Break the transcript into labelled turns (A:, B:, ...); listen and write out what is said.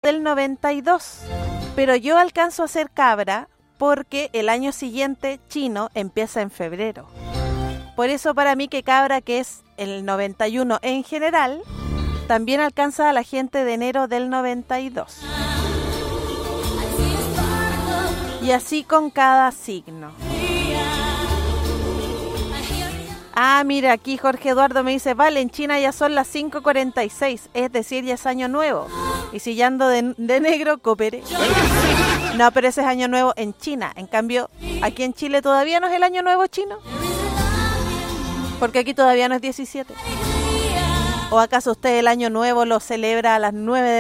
A: del 92. Pero yo alcanzo a ser cabra porque el año siguiente chino empieza en febrero. Por eso para mí que cabra, que es el 91 en general, también alcanza a la gente de enero del 92. Y así con cada signo. Ah, mira, aquí Jorge Eduardo me dice, vale, en China ya son las 5:46, es decir, ya es año nuevo. Y si ya ando de negro, cooperé. No, pero ese es año nuevo en China. En cambio, aquí en Chile todavía no es el año nuevo chino. Porque aquí todavía no es 17. ¿O acaso usted el año nuevo lo celebra a las 9 de